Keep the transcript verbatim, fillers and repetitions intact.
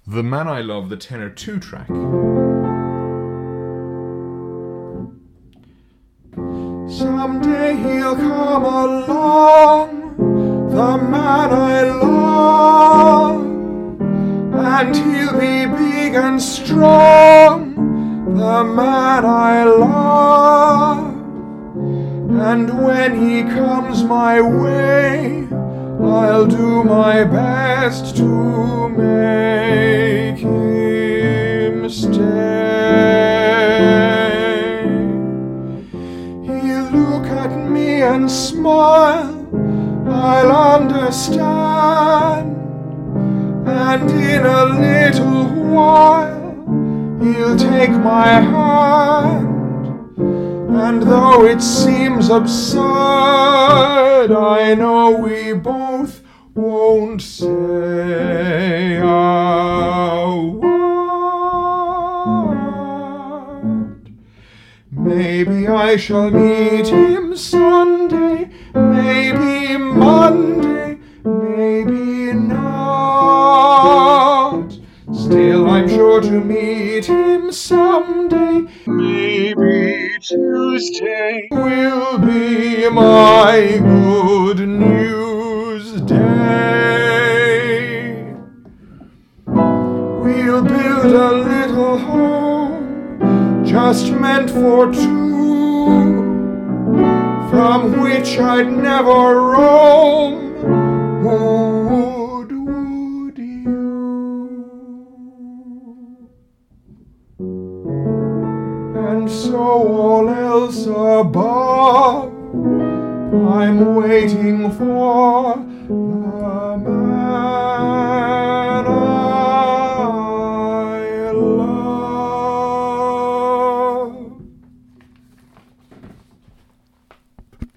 The Man I Love, the tenor two track. Someday he'll come along, the man I love, and he'll be big and strong, the man I love. And when he comes my way, I'll do my best to make him stay. He'll look at me and smile, I'll understand, and in a little while he'll take my hand. And though it seems absurd, I know we both won't say a word. Maybe I shall meet him Sunday, maybe Monday, maybe not. Still I'm sure to meet him someday. Maybe Tuesday will be my good news day. We'll build a little home just meant for two, from which I'd never roam. Who would, would you? And so all else above I'm waiting for